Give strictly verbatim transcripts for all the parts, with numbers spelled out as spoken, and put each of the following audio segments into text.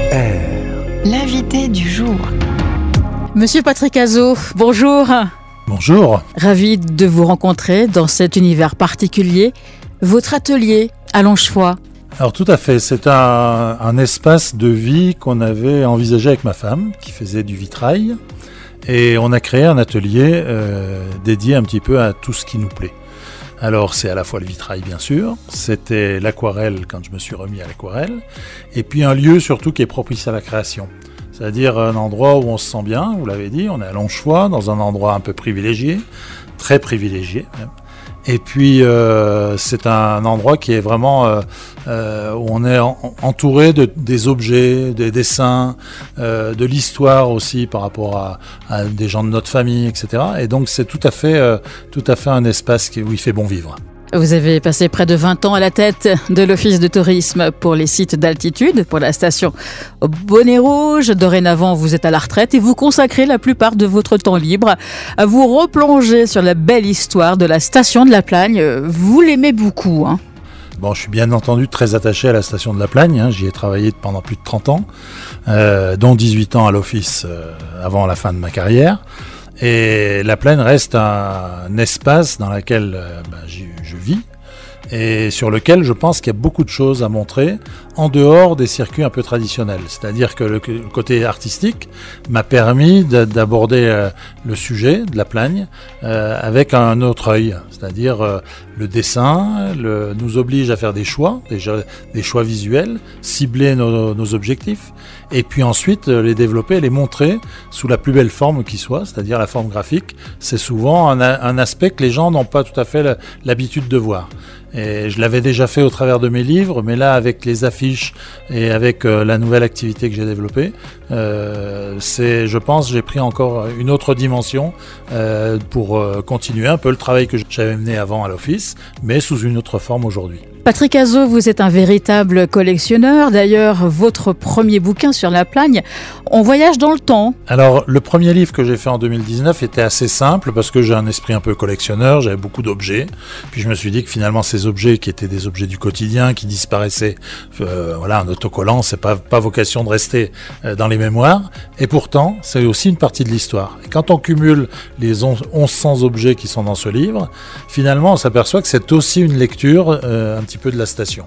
R. L'invité du jour. Monsieur Patrick Azot, bonjour. Bonjour. Ravi de vous rencontrer dans cet univers particulier. Votre atelier à Longefoy. Alors tout à fait, c'est un, un espace de vie qu'on avait envisagé avec ma femme, qui faisait du vitrail. Et on a créé un atelier euh, dédié un petit peu à tout ce qui nous plaît. Alors c'est à la fois le vitrail bien sûr, c'était l'aquarelle quand je me suis remis à l'aquarelle, et puis un lieu surtout qui est propice à la création. C'est-à-dire un endroit où on se sent bien, vous l'avez dit, on est à Longefoy, dans un endroit un peu privilégié, très privilégié même. Et puis euh, c'est un endroit qui est vraiment euh, euh, où on est en, entouré de des objets, des dessins, euh, de l'histoire aussi par rapport à, à des gens de notre famille, et cetera. Et donc c'est tout à fait euh, tout à fait un espace qui, où il fait bon vivre. Vous avez passé près de vingt ans à la tête de l'Office de tourisme pour les sites d'altitude, pour la station Bonnet Rouge. Dorénavant, vous êtes à la retraite et vous consacrez la plupart de votre temps libre à vous replonger sur la belle histoire de la station de la Plagne. Vous l'aimez beaucoup, hein ? Bon, je suis bien entendu très attaché à la station de la Plagne, hein. J'y ai travaillé pendant plus de trente ans, euh, dont dix-huit ans à l'office euh, avant la fin de ma carrière. Et la Plagne reste un, un espace dans lequel euh, ben, je vis et sur lequel je pense qu'il y a beaucoup de choses à montrer en dehors des circuits un peu traditionnels. C'est-à-dire que le, le côté artistique m'a permis de, d'aborder euh, le sujet de la Plagne euh, avec un autre œil. C'est-à-dire euh, le dessin le, nous oblige à faire des choix, déjà des choix visuels, cibler nos, nos objectifs, et puis ensuite euh, les développer, les montrer sous la plus belle forme qui soit, c'est-à-dire la forme graphique. C'est souvent un, un aspect que les gens n'ont pas tout à fait l'habitude de voir. Et je l'avais déjà fait au travers de mes livres, mais là avec les affiches et avec euh, la nouvelle activité que j'ai développée, euh, c'est, je pense, j'ai pris encore une autre dimension euh, pour euh, continuer un peu le travail que j'avais mené avant à l'office, mais sous une autre forme aujourd'hui. Patrick Azot, vous êtes un véritable collectionneur. D'ailleurs, votre premier bouquin sur la Plagne, on voyage dans le temps. Alors, le premier livre que j'ai fait en deux mille dix-neuf était assez simple parce que j'ai un esprit un peu collectionneur, j'avais beaucoup d'objets. Puis je me suis dit que finalement, ces objets qui étaient des objets du quotidien, qui disparaissaient, euh, voilà, un autocollant, c'est pas, pas vocation de rester euh, dans les mémoires. Et pourtant, c'est aussi une partie de l'histoire. Et quand on cumule les mille cent objets qui sont dans ce livre, finalement, on s'aperçoit que c'est aussi une lecture euh, un petit peu de la station.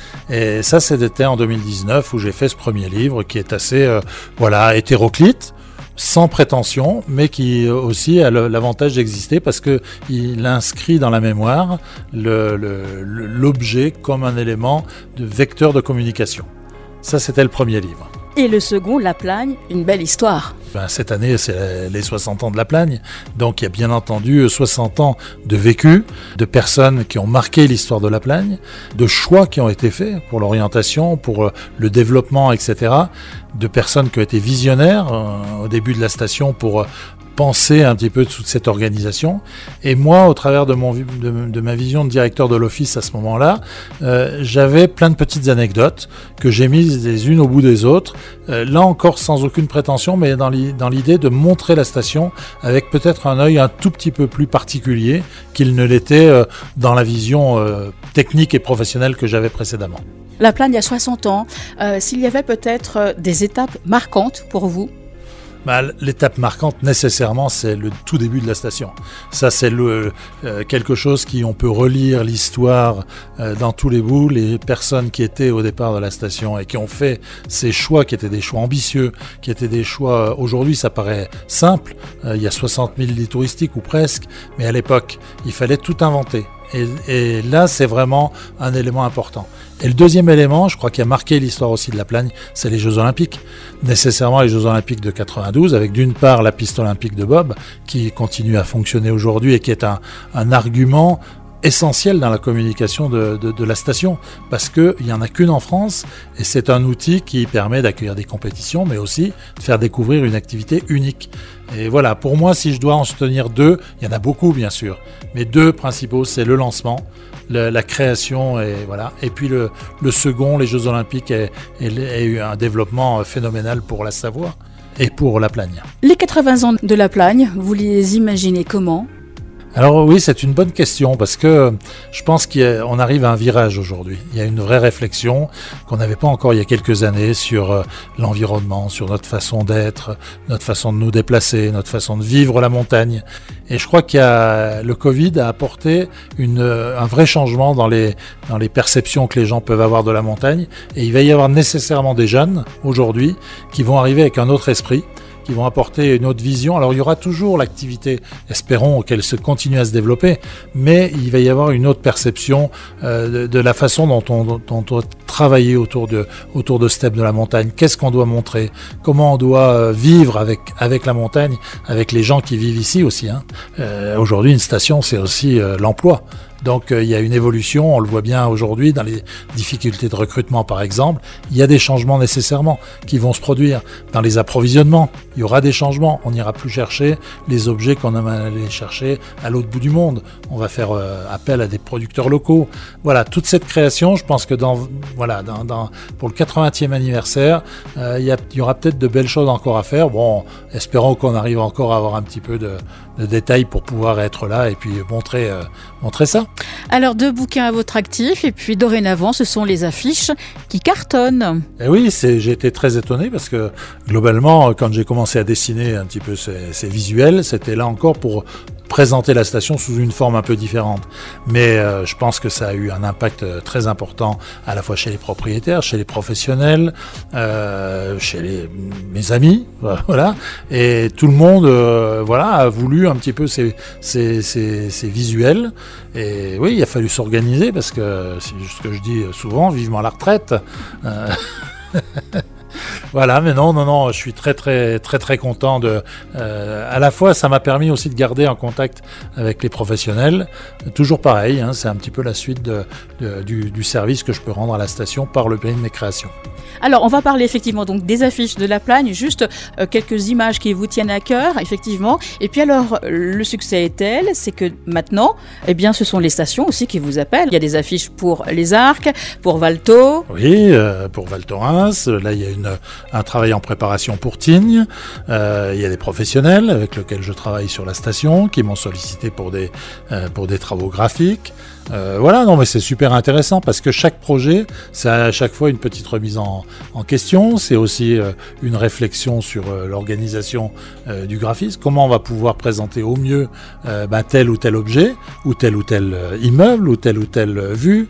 Et ça, c'était en deux mille dix-neuf où j'ai fait ce premier livre qui est assez euh, voilà, hétéroclite, sans prétention, mais qui aussi a le, l'avantage d'exister parce qu'il inscrit dans la mémoire le, le, l'objet comme un élément de vecteur de communication. Ça, c'était le premier livre. Et le second, La Plagne, une belle histoire. Ben, cette année, c'est les soixante ans de la Plagne. Donc, il y a bien entendu soixante ans de vécu, de personnes qui ont marqué l'histoire de la Plagne, de choix qui ont été faits pour l'orientation, pour le développement, et cetera. De personnes qui ont été visionnaires euh, au début de la station pour penser un petit peu toute cette organisation. Et moi, au travers de, mon, de, de ma vision de directeur de l'office à ce moment-là, euh, j'avais plein de petites anecdotes que j'ai mises les unes au bout des autres, euh, là encore sans aucune prétention, mais dans, l'i- dans l'idée de montrer la station avec peut-être un œil un tout petit peu plus particulier qu'il ne l'était euh, dans la vision euh, technique et professionnelle que j'avais précédemment. La Plagne a soixante ans. Euh, s'il y avait peut-être euh, des étapes marquantes pour vous ? Bah, l'étape marquante, nécessairement, c'est le tout début de la station. Ça, c'est le, euh, quelque chose qui, on peut relire l'histoire euh, dans tous les bouts. Les personnes qui étaient au départ de la station et qui ont fait ces choix, qui étaient des choix ambitieux, qui étaient des choix, euh, aujourd'hui, ça paraît simple. Euh, il y a soixante mille lits touristiques ou presque, mais à l'époque, il fallait tout inventer. Et, et là, c'est vraiment un élément important. Et le deuxième élément, je crois qui a marqué l'histoire aussi de la Plagne, c'est les Jeux Olympiques. Nécessairement les Jeux Olympiques de quatre-vingt-douze, avec d'une part la piste olympique de Bob, qui continue à fonctionner aujourd'hui et qui est un, un argument essentiel dans la communication de, de, de la station, parce qu'il n'y en a qu'une en France, et c'est un outil qui permet d'accueillir des compétitions, mais aussi de faire découvrir une activité unique. Et voilà, pour moi, si je dois en tenir deux, il y en a beaucoup bien sûr, mais deux principaux, c'est le lancement, le, la création, et voilà, et puis le, le second, les Jeux Olympiques, a eu un développement phénoménal pour la Savoie et pour la Plagne. Les quatre-vingts ans de la Plagne, vous les imaginez comment ? Alors oui, c'est une bonne question parce que je pense qu'on arrive à un virage aujourd'hui. Il y a une vraie réflexion qu'on n'avait pas encore il y a quelques années sur l'environnement, sur notre façon d'être, notre façon de nous déplacer, notre façon de vivre la montagne. Et je crois qu'il y a, le Covid a apporté une, un vrai changement dans les, dans les perceptions que les gens peuvent avoir de la montagne. Et il va y avoir nécessairement des jeunes aujourd'hui qui vont arriver avec un autre esprit, qui vont apporter une autre vision. Alors il y aura toujours l'activité, espérons qu'elle se continue à se développer, mais il va y avoir une autre perception euh, de, de la façon dont on, dont on doit travailler autour de, autour de steppe de la montagne. Qu'est-ce qu'on doit montrer? Comment on doit vivre avec, avec la montagne, avec les gens qui vivent ici aussi, hein. Euh, aujourd'hui, une station, c'est aussi euh, l'emploi. Donc euh, il y a une évolution, on le voit bien aujourd'hui dans les difficultés de recrutement par exemple, il y a des changements nécessairement qui vont se produire. Dans les approvisionnements, il y aura des changements, on n'ira plus chercher les objets qu'on aime aller chercher à l'autre bout du monde, on va faire euh, appel à des producteurs locaux. Voilà, toute cette création, je pense que dans, voilà, dans, dans, pour le quatre-vingtième anniversaire, euh, il y, a, il y aura peut-être de belles choses encore à faire. Bon, espérons qu'on arrive encore à avoir un petit peu de, de détails pour pouvoir être là et puis montrer, euh, montrer ça. Alors, deux bouquins à votre actif, et puis dorénavant, ce sont les affiches qui cartonnent. Et oui, c'est, j'ai été très étonné parce que globalement, quand j'ai commencé à dessiner un petit peu ces, ces visuels, c'était là encore pour présenter la station sous une forme un peu différente. Mais euh, je pense que ça a eu un impact très important à la fois chez les propriétaires, chez les professionnels, euh, chez les, mes amis, voilà. Et tout le monde, euh, voilà, a voulu un petit peu ces, ces, ces, ces visuels. Et oui, il a fallu s'organiser parce que c'est juste ce que je dis souvent, vivement la retraite. Euh Voilà, mais non, non, non, je suis très, très, très, très content de. Euh, à la fois, ça m'a permis aussi de garder un contact avec les professionnels. Toujours pareil, hein, c'est un petit peu la suite de, de, du, du service que je peux rendre à la station par le biais de mes créations. Alors, on va parler effectivement donc des affiches de la Plagne, juste euh, quelques images qui vous tiennent à cœur, effectivement. Et puis alors, le succès est tel, c'est que maintenant, eh bien, ce sont les stations aussi qui vous appellent. Il y a des affiches pour les Arcs, pour Valto. Oui, euh, pour Val Thorens. Là, il y a une, un travail en préparation pour Tignes. Euh, il y a des professionnels avec lesquels je travaille sur la station qui m'ont sollicité pour des, euh, pour des travaux graphiques. Euh, voilà, non mais c'est super intéressant parce que chaque projet, c'est à chaque fois une petite remise en, en question, c'est aussi euh, une réflexion sur euh, l'organisation euh, du graphisme, comment on va pouvoir présenter au mieux euh, ben, tel ou tel objet, ou tel ou tel euh, immeuble, ou telle ou telle euh, vue,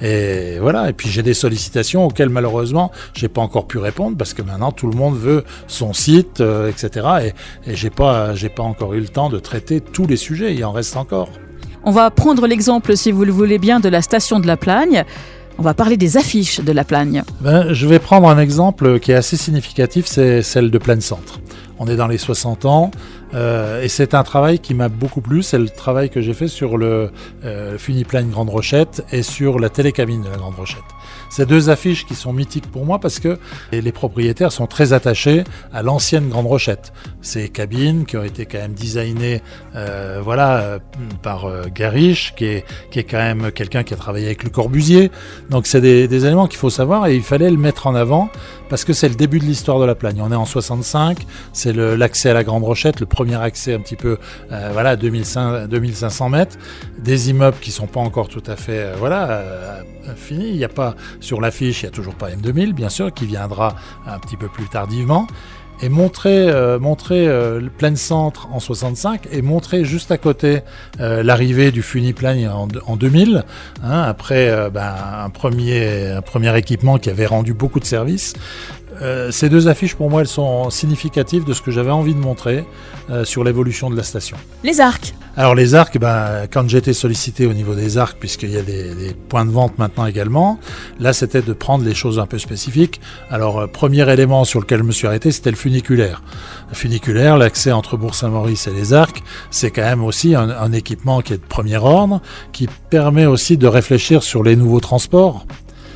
et voilà, et puis j'ai des sollicitations auxquelles malheureusement j'ai pas encore pu répondre parce que maintenant tout le monde veut son site, euh, et cetera. Et, et j'ai pas, j'ai pas encore eu le temps de traiter tous les sujets, il en reste encore. On va prendre l'exemple, si vous le voulez bien, de la station de la Plagne. On va parler des affiches de la Plagne. Ben, je vais prendre un exemple qui est assez significatif, c'est celle de Plaine Centre. On est dans les soixante ans euh, et c'est un travail qui m'a beaucoup plu. C'est le travail que j'ai fait sur le euh, Funiplagne Grande Rochette et sur la télécabine de la Grande Rochette. Ces deux affiches qui sont mythiques pour moi parce que les propriétaires sont très attachés à l'ancienne Grande Rochette. Ces cabines qui ont été quand même designées euh, voilà, euh, par euh, Garish, qui est, qui est quand même quelqu'un qui a travaillé avec Le Corbusier. Donc c'est des, des éléments qu'il faut savoir et il fallait le mettre en avant parce que c'est le début de l'histoire de la Plagne. On est en soixante-cinq, c'est le, l'accès à la Grande Rochette, le premier accès un petit peu euh, voilà, deux mille cinq cents mètres, des immeubles qui sont pas encore tout à fait euh, voilà, euh, finis. Il n'y a pas, sur l'affiche, il n'y a toujours pas M deux mille, bien sûr, qui viendra un petit peu plus tardivement. Et montrer, euh, montrer euh, le Plaine Centre en soixante-cinq et montrer juste à côté euh, l'arrivée du Funiplagne en, en deux mille, hein, après euh, ben, un, premier, un premier équipement qui avait rendu beaucoup de services. Euh, ces deux affiches, pour moi, elles sont significatives de ce que j'avais envie de montrer euh, sur l'évolution de la station. Les Arcs. Alors les Arcs, ben, quand j'ai été sollicité au niveau des Arcs, puisqu'il y a des, des points de vente maintenant également, là c'était de prendre les choses un peu spécifiques. Alors euh, premier élément sur lequel je me suis arrêté, c'était le funiculaire. Le funiculaire, l'accès entre Bourg-Saint-Maurice et les Arcs, c'est quand même aussi un, un équipement qui est de premier ordre, qui permet aussi de réfléchir sur les nouveaux transports.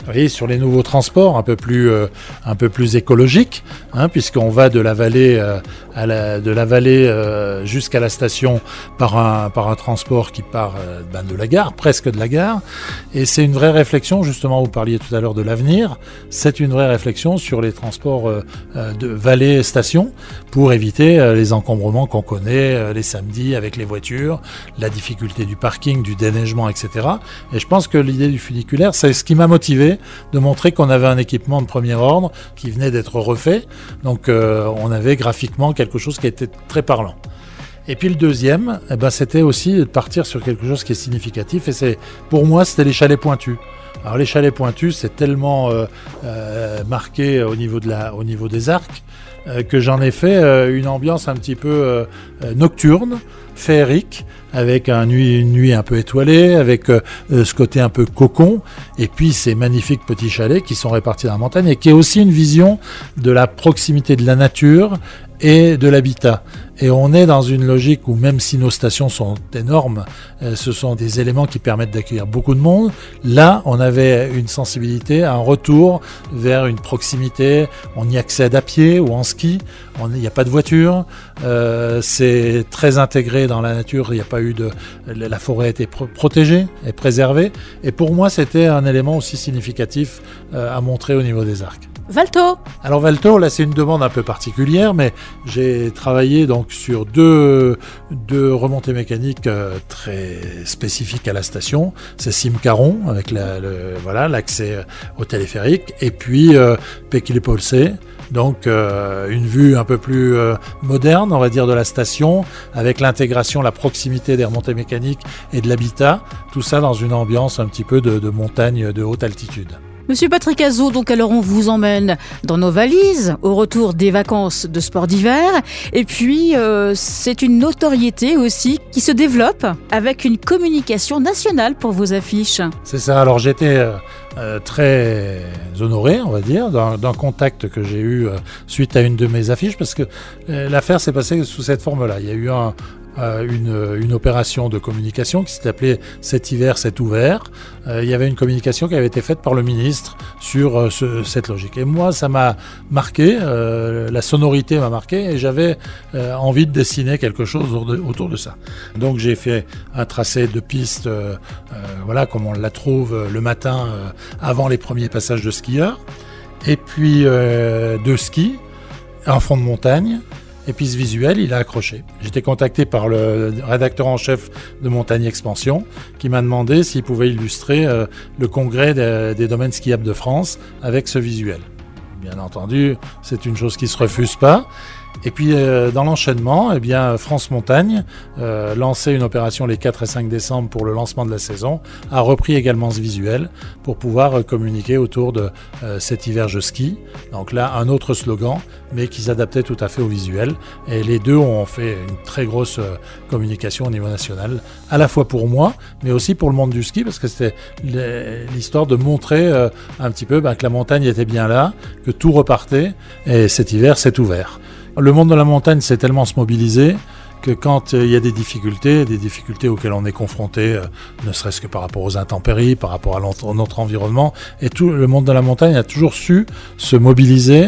Oui, sur les nouveaux transports un peu plus, euh, un peu plus écologiques, hein, puisqu'on va de la vallée, euh, à la, de la vallée euh, jusqu'à la station par un, par un transport qui part euh, ben de la gare, presque de la gare. Et c'est une vraie réflexion, justement, vous parliez tout à l'heure de l'avenir, c'est une vraie réflexion sur les transports euh, de vallée-station pour éviter euh, les encombrements qu'on connaît euh, les samedis avec les voitures, la difficulté du parking, du déneigement, et cetera. Et je pense que l'idée du funiculaire, c'est ce qui m'a motivé de montrer qu'on avait un équipement de premier ordre qui venait d'être refait. Donc euh, on avait graphiquement quelque chose qui était très parlant. Et puis le deuxième, eh ben, c'était aussi de partir sur quelque chose qui est significatif. Et c'est, pour moi, c'était les chalets pointus. Alors les chalets pointus, c'est tellement euh, euh, marqué au niveau, de la, au niveau des arcs euh, que j'en ai fait euh, une ambiance un petit peu euh, nocturne, féerique, avec un nuit, une nuit un peu étoilée, avec euh, ce côté un peu cocon, et puis ces magnifiques petits chalets qui sont répartis dans la montagne, et qui est aussi une vision de la proximité de la nature et de l'habitat. Et on est dans une logique où même si nos stations sont énormes, euh, ce sont des éléments qui permettent d'accueillir beaucoup de monde. Là, on avait une sensibilité, un retour vers une proximité. On y accède à pied ou en ski. Il n'y a pas de voiture. Euh, c'est très intégré dans la nature. Il n'y a pas eu de, la forêt a été pro- protégée et préservée. Et pour moi, c'était un élément aussi significatif euh, à montrer au niveau des arcs. Valto. Alors Valto, là c'est une demande un peu particulière, mais j'ai travaillé donc sur deux, deux remontées mécaniques euh, très spécifiques à la station. C'est Simcaron avec la, le, voilà, l'accès au téléphérique, et puis euh, Pekilipolse. Donc euh, une vue un peu plus euh, moderne, on va dire, de la station, avec l'intégration, la proximité des remontées mécaniques et de l'habitat, tout ça dans une ambiance un petit peu de, de montagne de haute altitude. Monsieur Patrick Azot, donc alors on vous emmène dans nos valises au retour des vacances de sport d'hiver, et puis euh, c'est une notoriété aussi qui se développe avec une communication nationale pour vos affiches. C'est ça, alors j'étais euh, euh, très honoré, on va dire, d'un, d'un contact que j'ai eu euh, suite à une de mes affiches, parce que euh, l'affaire s'est passée sous cette forme-là. Il y a eu un Euh, une, une opération de communication qui s'est appelée « Cet hiver, c'est ouvert ». Euh, il y avait une communication qui avait été faite par le ministre sur euh, ce, cette logique. Et moi, ça m'a marqué, euh, la sonorité m'a marqué, et j'avais euh, envie de dessiner quelque chose autour de, autour de ça. Donc j'ai fait un tracé de piste, euh, euh, voilà, comme on la trouve le matin euh, avant les premiers passages de skieurs, et puis euh, de ski, en fond de montagne. Et puis ce visuel, il a accroché. J'étais contacté par le rédacteur en chef de Montagne Expansion qui m'a demandé s'il pouvait illustrer euh, le congrès des, des domaines skiables de France avec ce visuel. Bien entendu, c'est une chose qui ne se refuse pas. Et puis euh, dans l'enchaînement, eh bien, France Montagne euh, lançait une opération les quatre et cinq décembre pour le lancement de la saison, a repris également ce visuel pour pouvoir euh, communiquer autour de euh, cet hiver je skie. Donc là, un autre slogan, mais qui s'adaptait tout à fait au visuel. Et les deux ont fait une très grosse euh, communication au niveau national, à la fois pour moi, mais aussi pour le monde du ski, parce que c'était l'histoire de montrer euh, un petit peu bah, que la montagne était bien là, que tout repartait, et cet hiver c'est ouvert. Le monde de la montagne s'est tellement se mobiliser que quand il euh, y a des difficultés, des difficultés auxquelles on est confronté, euh, ne serait-ce que par rapport aux intempéries, par rapport à notre environnement, et tout le monde de la montagne a toujours su se mobiliser,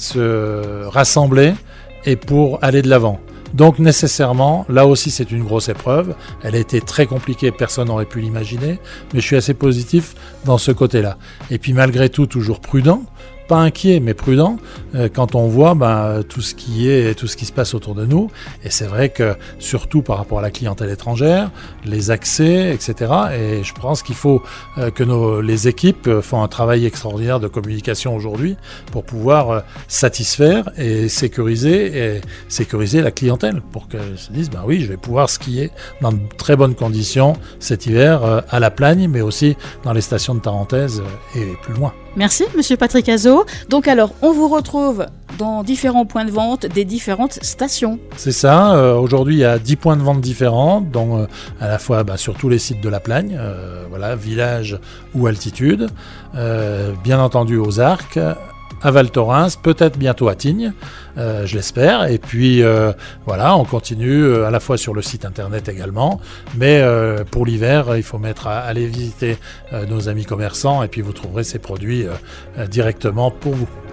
se rassembler, et pour aller de l'avant. Donc nécessairement, là aussi c'est une grosse épreuve, elle a été très compliquée, personne n'aurait pu l'imaginer, mais je suis assez positif dans ce côté-là. Et puis malgré tout, toujours prudent, pas inquiet mais prudent euh, quand on voit bah, tout ce qui est tout ce qui se passe autour de nous, et c'est vrai que surtout par rapport à la clientèle étrangère, les accès, et cetera. Et je pense qu'il faut euh, que nos, les équipes euh, font un travail extraordinaire de communication aujourd'hui pour pouvoir euh, satisfaire et sécuriser et sécuriser la clientèle pour qu'elle se dise bah oui, je vais pouvoir skier dans de très bonnes conditions cet hiver euh, à la Plagne, mais aussi dans les stations de Tarentaise euh, et plus loin. Merci, monsieur Patrick Azot. Donc alors, on vous retrouve dans différents points de vente des différentes stations. C'est ça. Euh, aujourd'hui, il y a dix points de vente différents, donc euh, à la fois bah, sur tous les sites de la Plagne, euh, voilà, village ou altitude. Euh, bien entendu aux Arcs, à Val Thorens, peut-être bientôt à Tignes, euh, je l'espère. Et puis euh, voilà, on continue euh, à la fois sur le site internet également, mais euh, pour l'hiver, il faut mettre à, aller visiter euh, nos amis commerçants et puis vous trouverez ces produits euh, directement pour vous.